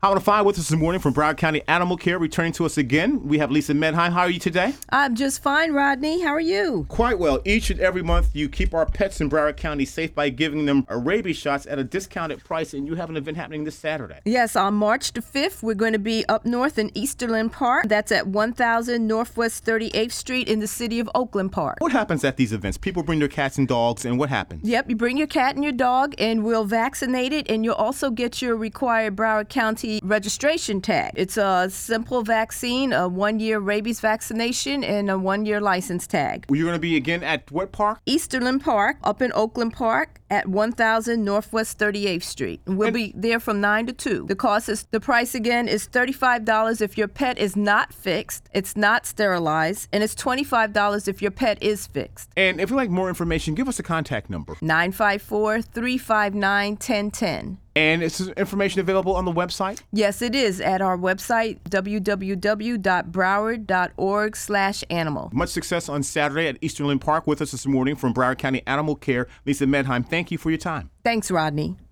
Hot on the Fire with us this morning from Broward County Animal Care. Returning to us again, we have Lisa Medheim. How are you today? I'm just fine, Rodney. How are you? Quite well. Each and every month, you keep our pets in Broward County safe by giving them rabies shots at a discounted price, and you have an event happening this Saturday. Yes, on March the 5th, we're going to be up north in Easterland Park. That's at 1000 Northwest 38th Street in the city of Oakland Park. What happens at these events? People bring their cats and dogs, and what happens? Yep, you bring your cat and your dog, and we'll vaccinate it, and you'll also get your required Broward County registration tag. It's a simple vaccine, a 1-year rabies vaccination, and a 1-year license tag. Well, you're going to be again at what park? Easterland Park, up in Oakland Park at 1000 Northwest 38th Street. And we'll be there from 9 to 2. The price again is $35 if your pet is not fixed, it's not sterilized, and it's $25 if your pet is fixed. And if you'd like more information, give us a contact number. 954-359-1010. And is this information available on the website? Yes, it is at our website, www.broward.org/animal. Much success on Saturday at Easterland Park. With us this morning from Broward County Animal Care, Lisa Medheim. Thank you for your time. Thanks, Rodney.